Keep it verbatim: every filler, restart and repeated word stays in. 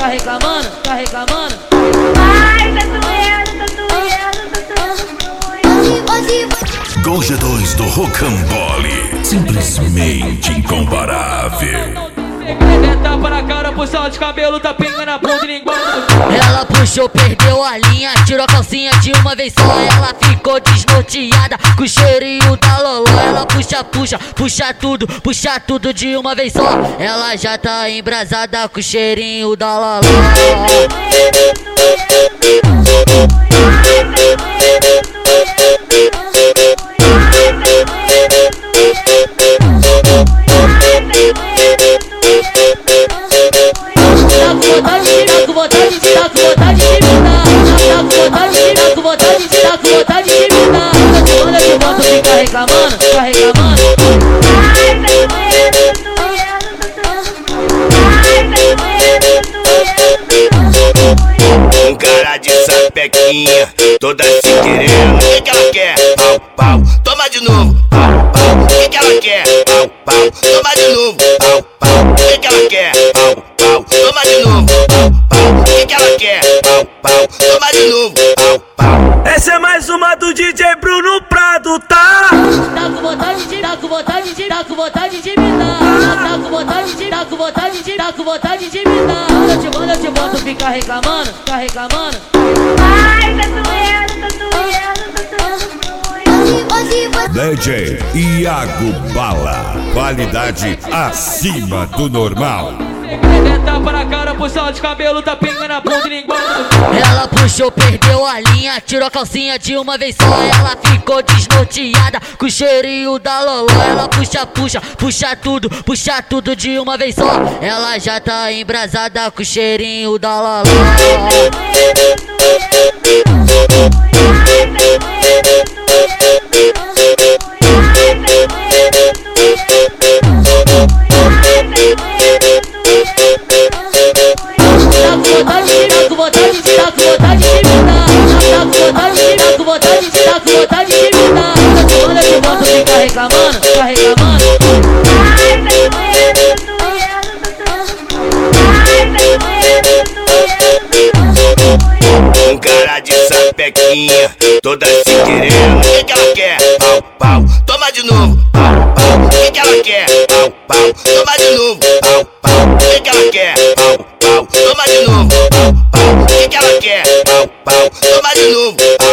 tá reclamando, tá reclamando. Ai, tá doendo, tá doendo, tá doendo. Gol G dois do Rocambole, simplesmente incomparável. Tapa na cara, puxão de cabelo, tá pinga na bunda e linguada. Ela puxou, perdeu a linha, tirou a calcinha de uma vez só. Ela ficou desnorteada com o cheirinho da loló. Ela puxa, puxa, puxa tudo, puxa tudo de uma vez só. Ela já tá embrasada com o cheirinho da loló. Tá com vontade, tá com vontade de me dar. Tá com vontade, tá com vontade, tá com vontade de me dar. Quando eu te boto, fica reclamando, fica reclamando. Ai, tá doendo, tá doendo. Um cara de sapequinha, toda se querendo. O que que ela quer? Pau, pau, toma de novo. Pau, pau, o que que ela quer? Pau, pau, toma de novo. Pau, pau, o que que ela quer? Pau, pau, toma de novo. Pau, pau, o que que ela quer? Pau, pau, toma de novo. Pau, pau. Essa é mais uma do D J Bruno Prado, tá? Tá com vontade de, tá com vontade de, tá com vontade de me dar. Tá com vontade de, tá com vontade de, tá com vontade de me dar. Quando eu te mando, eu te boto, fica reclamando, fica reclamando. Ai, tá doendo, tá doendo, tá doendo. D J Iago Bala, qualidade acima do normal. Tapa na cara, puxão de cabelo, tá pinga na bunda e linguada. Ela puxou, perdeu a linha, tirou a calcinha de uma vez só. Ela ficou desnorteada com o cheirinho da loló. Ela puxa, puxa, puxa tudo, puxa tudo de uma vez só. Ela já tá embrasada com o cheirinho da loló. Tá com vontade, tá com vontade de me dar. Tá com vontade, tá com vontade, tá com vontade de me dar. Quando eu te boto, fica reclamando, fica reclamando. Ai, tá doendo, tá doendo. Um cara de sapequinha, toda se querendo. O que que ela quer? Pau, pau, toma de novo. Pau, pau, o que que ela quer? Pau, pau, toma de novo. Pau, pau, o que que ela quer? Pau, pau, toma de novo. Pau, pau, o que que ela quer? Pau, pau, toma de novo.